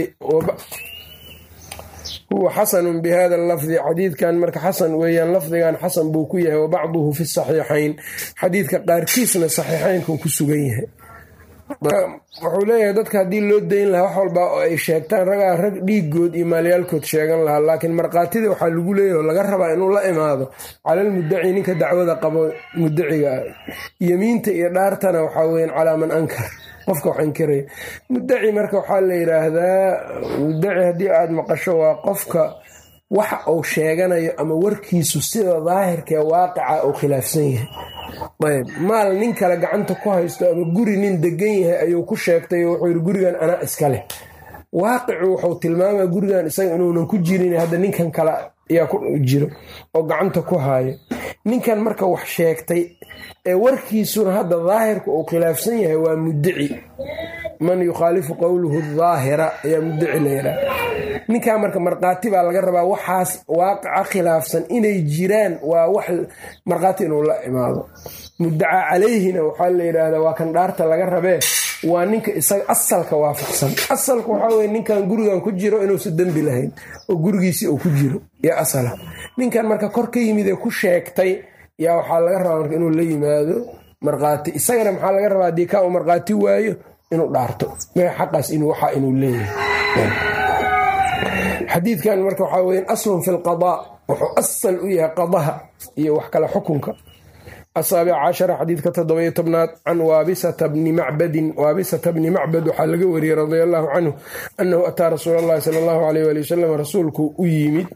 huwa xasanun bihada lafdi xadiidkan marka xasan weeyaan lafdigan xasan buu ku yahay wa bacduhu fi saxiixayn xadiidka qaarkiisna saxiixaynkuu ku sugan yahay wuxuu leeyahay dadka haddii loo dayn lahaa wax walbaa oo ay sheegtaan ragaa rag dhiigood iyo maalyaalkood sheegan lahaa laakiin markhaatida waxaa lagu leeyahay oo laga rabaa inuu la imaado calalmuddaci ninka dacwada qabo muddaciga ah yemiinta iyo dhaartana waxaa weyaan calaa man ankar qofka wax inkiraya muddaci marka waxaa la yidhaahdaa muddaci haddii aada maqasho waa qofka waxa uu sheeganayo ama warkiisu sida daahirkaee waaqica uu khilaafsan yahay ayb maal nin kale gacanta ku haysto ama guri nin degan yahay ayuu ku sheegtay oo wuxuu yidhi gurigan anaa iska leh waaqicu wuxuu tilmaamaa gurigan isaga inuunan ku jirin hadda ninkan kale ayaa ku jiro oo gacanta ku haayo ninkan marka wax sheegtay ee warkiisuna hadda daahirka uu khilaafsan yahay waa muddaci man yukhaalifu qowluhu daahira ayaa muddaci la yidhaha ninkaa marka markhaati baa laga rabaa waxaas waaqica khilaafsan inay jiraan waa wax markhaati inuu la imaado muddaca calayhina waxaa la yidhaahdaa waa kan dhaarta laga rabee waa ninka isaga asalka waafaqsan asalka waxaa weye ninkan gurigan ku jiro inuusan dembi lahayn oo gurigiisii uu ku jiro iyo asala ninkan marka kor ka yimid ee ku sheegtay yaa waxaa laga rabaa marka inuu la yimaado markhaati isagana maxaa laga rabaa haddii kaa uu markhaati waayo inuu dhaarto xaqaas waxa inuu leeyahay xadiidkan marka waxaa weya aslun fi lqadaa wuxuu asal u yahay qadaha iyo wax kale xukunka 17 xadiidka 17aad can waabisata bni macbadin waabisata bni macbad waxaa laga wariyey radia allaahu canhu annahu ataa rasuula allahi sala allahu alayh waali wasalam rasuulku u yimid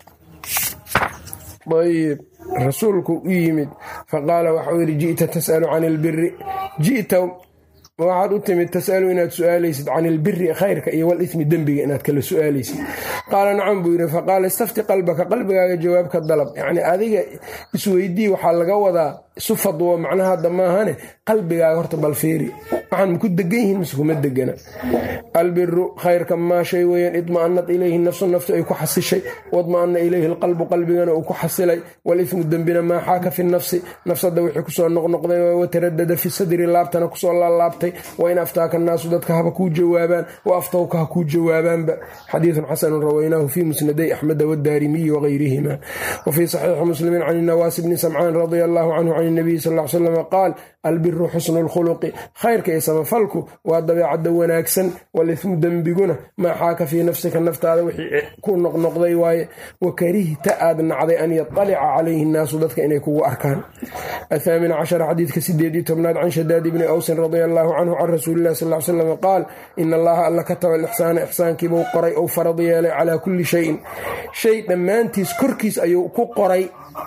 ayb rasuulku u yimid faqaala waxau yidhi ji'ta tas'alu can ilbiri ji'ta waxaad u timid tas'alu inaad su-aalaysid can ilbiri khayrka iyo walismi dembiga inaad kala su-aalaysid qaala nacam buu yidhi faqaala istafti qalbaka qalbigaaga jawaabka dalab yacni adiga isweydii waxaa laga wadaa isu fadwo macnaha hadda maahane qalbigaaga horta balfeeri waxaan maku degan yihiin mise kuma degana albiru khayrka maa shay weeyaan idma'anad ilayhi nafsu naftu ay ku xasishay wadma'ana ilayhi alqalbu qalbigana uu ku xasilay walismu dembina maa xaaka fi nafsi nafsada wixii kusoo noqnoqday wataradada fi sadri laabtana kusoo laalaabtay wain aftaaka annaasu dadka haba kuu jawaabaan wa aftawka ha kuu jawaabaanba xadiidun xasanun rawaynaahu fii musnaday axmeda wadaarimiyi waغayrihima wafii saxiixi muslimiin can inawaasi bni samcaan radia allaahu canhu can nabiyi sal l slam qaal albiru xusnu lkhuluqi khayrka iyo samafalku waa dabeecadda wanaagsan walismu dembiguna maa xaaka fii nafsika naftaada wixii ku noqnoqday waaye wa karihta aad nacday an yaطalica calayhi nnaasu dadka inay kugu arkaan 18 xadiidka 18aad can shadaad bni awsin radia allaahu canhu can rasuulilah sal l slam qaal ina allaha alla kataba alixsaana ixsaankiibuu qoray ou farad yeelay calaa kulli shayin shay dhammaantiis korkiis ayuu ku qoray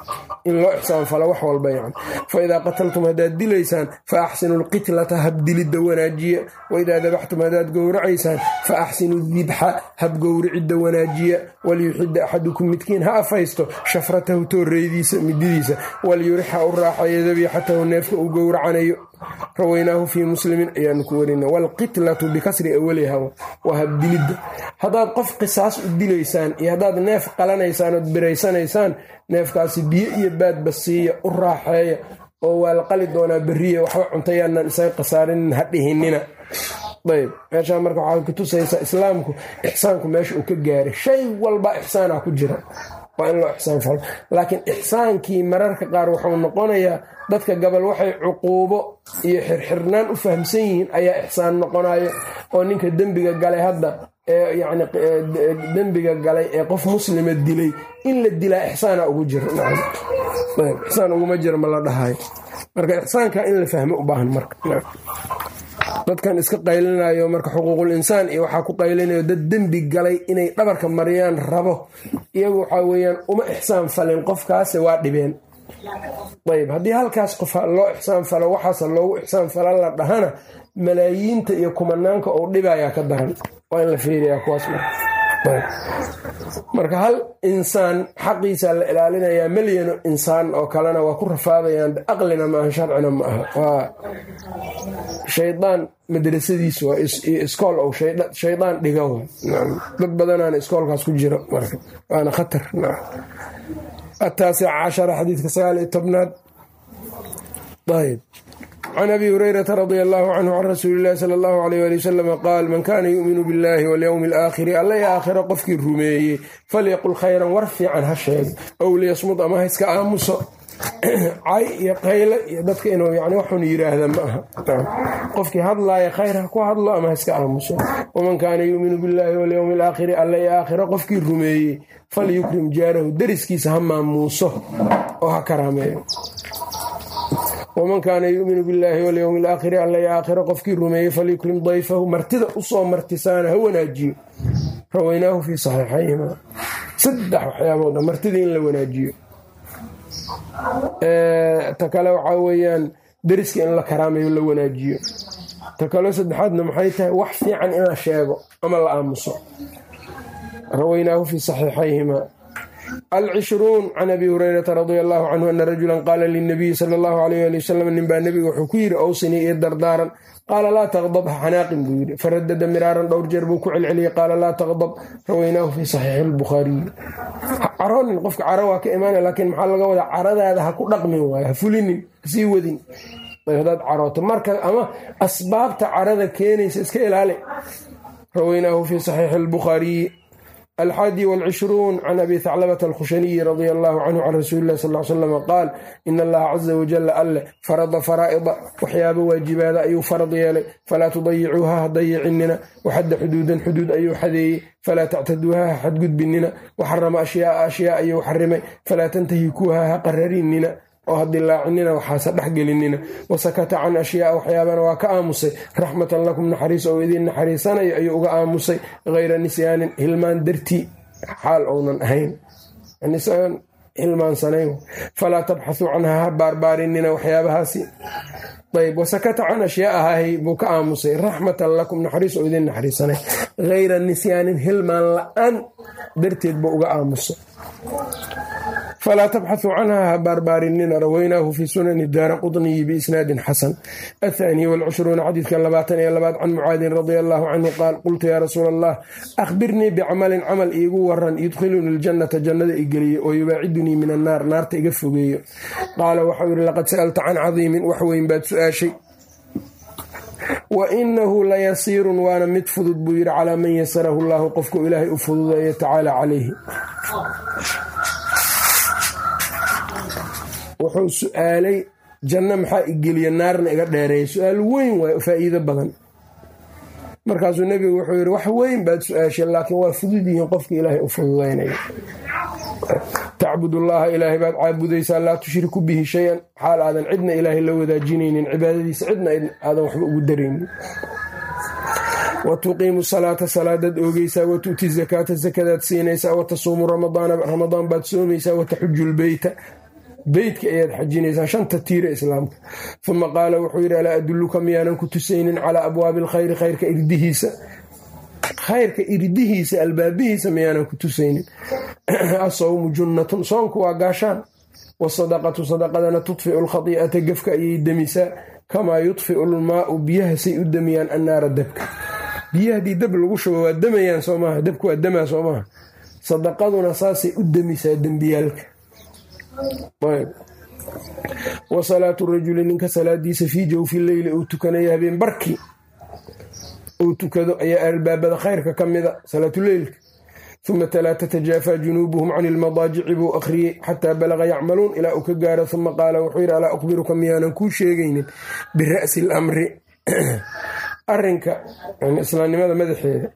in loo ixsaan falo wax walba yani. faidaa qataltum haddaad dilaysaan fa axsinu lqitlata habdilidda wanaajiya, waidaa dabaxtum haddaad gowracaysaan fa axsinu dibxa habgowricidda wanaajiya, waliyuxida axadukum midkiin ha afaysto shafratahu tooreydiisa mididiisa, walyurixa u raaxayo dabiixatahu neefka uu gowracanayo. rawaynaahu fii muslimin ayaanu ku warina. waalqitlatu bikasri awaliha waa habdilidda. haddaad qof qisaas u dilaysaan iyo haddaad neef qalanaysaan ood biraysanaysaan, neefkaasi biyo iyo baadba siiya, u raaxeeya oo waa la qali doonaa beriya, waxba cuntayaanaan isaga khasaarinin ha dhihinina. ayb meeshaa marka waxaa kutusaysaa islaamku ixsaanku meesha uu ka gaaray. shay walba ixsaana ku jira, waa in loo ixsaan falo. laakiin ixsaankii mararka qaar wuxuu noqonayaa dadka gabal waxay cuquubo iyo xirxirnaan u fahamsan yihiin ayaa ixsaan noqonayo. oo ninka dembiga galay hadda yani dembiga galay ee qof muslima dilay in la dilaa ixsaana ugu jira. ixsaan uguma jira ma la dhahayo. marka ixsaanka in la fahmo u baahan. marka dadkan iska qaylinayo marka xuquuqul insaan iyo waxaa ku qaylinayo dad dembi galay inay dhabarka mariyaan rabo, iyagu waxaa weeyaan uma ixsaan falin qofkaase waa dhibeen. ayb haddii halkaas qof loo ixsaan falo waxaase loogu ixsaan fala la dhahana, malaayiinta iyo kumanaanka uu dhibayaa ka daran. waa in la fiiriyaa kuwaas marka hal insaan xaqiisa la ilaalinayaa, milyano insaan oo kalena waa ku rafaadayaan. aqlina maaha, sharcina ma aha. waa shaydaan madrasadiisu waa iskool ou shaydaan dhiga wa. dad badanaana iskoolkaas ku jira marka waana khatar. التاسع عشر حديث 19. طيب عن أبي هريرة رضي الله عنه عن رسول الله صلى الله عليه وسلم قال من كان يؤمن بالله واليوم الآخر ألا يا آخر قفك الرمي فليقل خيرا وارفع عنها الشيء أو ليصمد أما هسك آمس cay iyo qayle iyo dadka inuu yani waxun yiraahda ma aha. qofkii hadlaaya khayr ha ku hadlo ama iska aamuso. waman kaana yuuminu billaahi walyawmi alaakhiri alla iyo aakhira qofkii rumeeyey falyukrim jaarahu dariskiisa ha maamuuso oo ha karaameeyo. waman kaana yuuminu billaahi walyawmi alaakhiri alla iyo aakhira qofkii rumeeyey falyukrim dayfahu martida usoo martisaana ha wanaajiyo. rawaynaahu fii saxiixayhima. 3 waxyaabood martida in la wanaajiyo. ta kale waxaa weeyaan deriska in la karaameeyo la wanaajiyo. ta kaleo saddexaadna maxay tahay wax fiican in la sheego ama la aamuso. rawaynaahu fii saxiixayhima. 20 can abi hurayrata radia allahu canhu ana rajulan qaala lilnabiyi sala allahu alayh ali wasalam ninbaa nebiga wuxuu ku yidhi owsinii iyo dardaaran. qaala laa taqdab ha xanaaqin buu yidhi. faradada miraaran dhowr jeer buu ku celceliyey qaala laa taqdab. rawaynaahu fii saxiixi albukhaariyi. ha caroonin, qofka caro waa ka imaana, laakiin maxaa laga wadaa caradaada ha ku dhaqmin waayo, ha fulinin, hasii wadin hadaad carooto marka, ama asbaabta carada keenaysa iska ilaali. rawaynaahu fii saxiixi albukhaariyi. 21 عن أبي ثعلبة الخشني رضي الله عنه عن رسول الله صلى الله عليه وسلم قال إن الله عز وجل أله فرض فرائض وحياب واجبات أي فرض يلي فلا تضيعوها ضيعننا، وحد حدودا حدود أي حدي فلا تعتدوها حد قد بننا، وحرم أشياء أي حرمي فلا تنتهكوها قرريننا oo hadilaacinina waxaase dhexgelinina. wasakata can ashyaaa waxyaabana waa ka aamusay raxmatan lakum naxariis oo idiin naxariisanayo ayuu uga aamusay hayra nisyaanin hilmaan dartii xaal ounan ahayn, nisaan hilmaansanayn. falaa tabxathuu canhaa ha baarbaarinina waxyaabahaasi. ayb wasakata can ashyaahay buu ka aamusay raxmatan lakum naxariis oo idiin naxariisanay hayra nisyaanin hilmaan la-aan darteed buu uga aamusay. فلا تبحثوا عنها باربارننا. رويناه في سنن الدارقطني بإسناد حسن. 22 حديث كاللباتن يلبات عن معاذ رضي الله عنه قال قلت يا رسول الله أخبرني بعمل عمل إيقو ورن يدخلني الجنة جنة إيقلي ويباعدني من النار نار تقفقي. قال وحور لقد سألت عن عظيم وحوين بات سؤاشي وإنه ليسير وانا متفضد بير على من يسره الله قفك إلهي أفضل يتعالى عليه. wuxuu su-aalay janno maxaa igeliya naarna iga dheereeya. su-aal weyn waay, faa'iido badan. markaasuu nebigu wuxuu yidhi wax weyn baad su-aashay, laakiin waa fudud yihiin qofka ilaahay u fududaynaya. tacbudullaha ilaahay baad caabudaysaa laa tushriku bihi shay-an xaal aadan cidna ilaahay la wadaajinaynin, cibaadadiisa cidna aadan waxba ugu daraynin. wa tuqiimu salaata salaadaad oogeysaa, wa tu'ti zakaata zakadaad siinaysaa, wa tasuumu ramadaan baad soomaysaa, wa taxuju lbeyta beytka ayaad xajinaysaa, shanta tiira islaamka. uma qaala wuxuu yidhi alaa adulluka miyaanan ku tusaynin calaa abwaabi alkhayri khayrka irdihiisa albaabihiisa miyaanan ku tusaynin. asawmu junnatun, soonku waa gaashaan, wasadaqatu sadaqadana tudfiu alkhadii'ata gefka ayay demisaa, kamaa yudfiu lmaau biyaha say u demiyaan annaara dabka. biyaha haddii dab lagu shubo waa demayaan soo maaha, dabku waa demaa soo maaha, sadaqaduna saasay u demisaa dembiyaalka. wa salaatu rajuli ninka salaadiisa fii jawfi leyli uu tukanaya habeen barkii uu tukado ayaa albaabada khayrka ka mida salaatuleylka. uma talaa tatajaafaa junuubuhum can ilmadaajici buu akhriyey xataa balaqa yacmaluun ilaa uu ka gaaro. uma qaala wuxuu yidhi alaa ukhbiruka miyaanan kuu sheegaynin bira'si lamri arinka islaamnimada madaxeeda,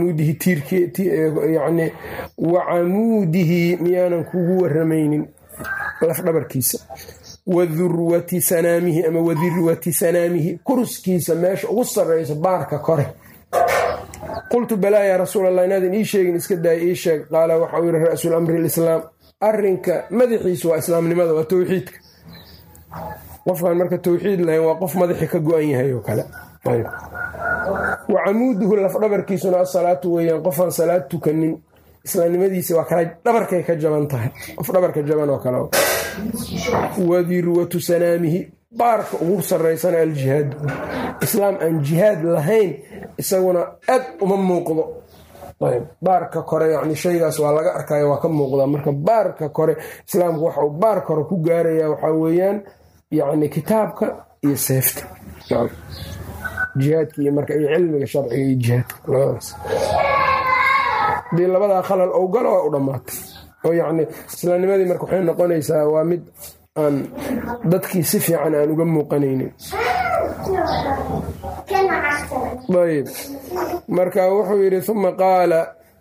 wacamuudihi miyaanan kugu waramaynin lafdhabarkiisa, wadurwati sanaamihi ama wadirwati sanaamihi kuruskiisa meesha ugu sarreysa baarka kore. qultu balaa yaa rasuul allah, inaadan ii sheegin iska daaya ii sheeg. qaala waxau yidhi ra'su lamri lislaam, arinka madaxiisa waa islaamnimada, waa towxiidka. qofkaan marka towxiid lahayn waa qof madaxi ka go-an yahay oo kale. wacamuuduhu lafdhabarkiisuna asalaatu weeyaan, qofaan salaad tukanin islaamnimadiisa waa kala dhabarkay ka jaban tahay, qof dhabarka jaban oo kale. wadirwatu sanaamihi, baarka ugu sarreysana aljihaad. islaam aan jihaad lahayn isaguna aad uma muuqdo. baarka kore yani shaygaas waa laga arkayo, waa ka muuqdaa. marka baarka kore islaamku waxa uu baarka kore ku gaaraya waxaa weeyaan yani kitaabka iyo seefta, jihaadka iyo marka iyo cilmiga sharciga iyo jihaadka, labadaas hadii labadaa khalal ou galo waa u dhammaatay. oo yacni islaamnimadii marka waxay noqonaysaa waa mid aan dadkii si fiican aan uga muuqanaynin. ayb marka wuxuu yidhi uma qaala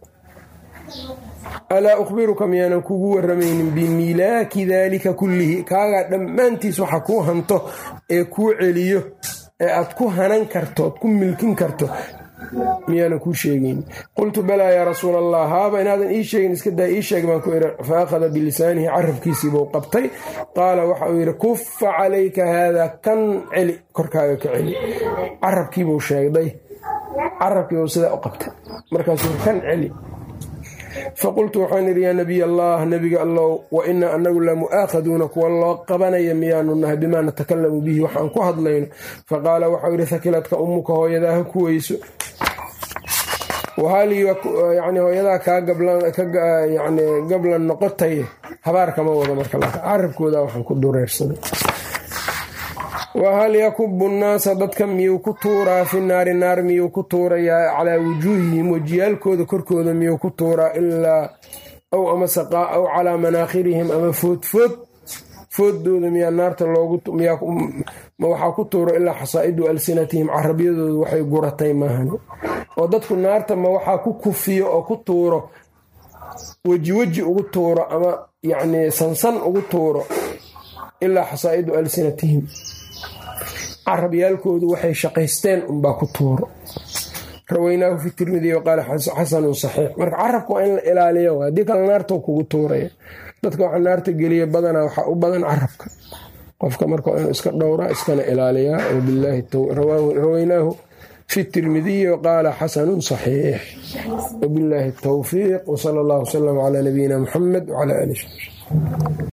alaa ukhbiruka miyaanan kugu waramaynin bimilaaki daalika kullihi, kaagaa dhammaantiis waxa kuu hanto ee kuu celiyo ee aad ku hanan karto oad ku milkin karto miyaanan kuu sheegayn. qultu balaa yaa rasuul allah, haaba inaadan ii sheegin iska daa ii sheeg baan ku idhi. fa akhada bilisaanihi carabkiisiibuu qabtay. qaala waxa uu yidhi kufa calayka haadaa, kan celi, korkaaga ka celi. carabkiibuu sheegday, carabkiibuu sidaa u qabtay, markaasuu kan celi. faqultu waxaan idhi yaa nabiy allah, nabiga allow, wa inaa anagu la mu'aakhaduuna kuwa loo qabanaya miyaanu nahay bimaa natakalamu bihi waxaan ku hadlayno. faqaala waxau yidhi hakiladka ummuka, hooyadaa ha kuweyso. yani hooyadaa kaa gablan noqotay habaar kama wado. marka carabkooda waxaan ku dureersaday. wahal yakubu nnaasa dadka miyuu ku tuuraa fi naari, naar miyuu ku tuurayaa calaa wujuuhihim wejiyaalkooda korkooda miyuu ku tuuraa ilaa aw ama saqaa aw calaa manaakhirihim ama fooddooda miyaa naarta ma waxaa ku tuuro ilaa xasaa'idu alsinatihim, carabyadooda waxay guratay maahan. oo dadku naarta ma waxaa ku kufiyo oo ku tuuro weji ugu tuuro ama yacni sansan ugu tuuro ilaa xasaa'idu alsinatihim, carabyaalkoodu waxay shaqaysteen unbaa ku tuuro. rawaynaahu fi tirmidi waqaala xasanun saxiix. marka carabka waa in la ilaaliyo, haddii kale naarta kugu tuuraya. dadka waxa naarta geliya badanaa waxaa u badan carabka. qofka marka waa inuu iska dhowraa iskana ilaaliyaa. rawaynaahu fi tirmidiyi waqaala xasanun saxiix. wabilaahi towfiiq, wsala allahu wsalam calaa nabiyina muxamed wcalaa aalihi.